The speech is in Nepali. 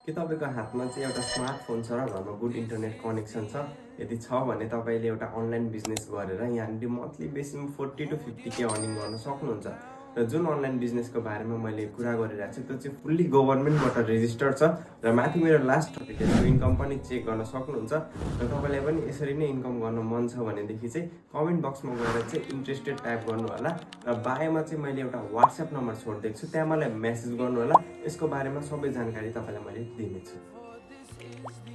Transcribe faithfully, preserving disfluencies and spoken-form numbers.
के तपाईको हातमा चाहिँ एउटा स्मार्टफोन छ र घरमा गुड इन्टरनेट कनेक्सन छ? यदि छ भने तपाईले एउटा अनलाइन बिजनेस गरेर यहाँनिर मन्थली बेसिसमा फोर्टी टु फिफ्टी के अर्निङ गर्न सक्नुहुन्छ। र जुन अनलाइन बिजनेसको बारेमा मैले कुरा गरिरहेको छु त्यो चाहिँ फुल्ली गभर्नमेन्टबाट रेजिस्टर्ड छ र माथि मेरो लास्ट डिटेल्सको इन्कम पनि चेक गर्न सक्नुहुन्छ। र तपाईलाई पनि यसरी नै इन्कम गर्न मन छ भनेदेखि चाहिँ कमेन्ट बक्समा गएर चाहिँ इन्ट्रेस्टेड टाइप गर्नु होला र बायोमा चाहिँ मैले एउटा व्हाट्सएप नम्बर छोडिदिएको छु, त्यहाँ मलाई मेसेज गर्नु होला। यसको बारेमा सबै जानकारी तपाईलाई मैले दिनेछु।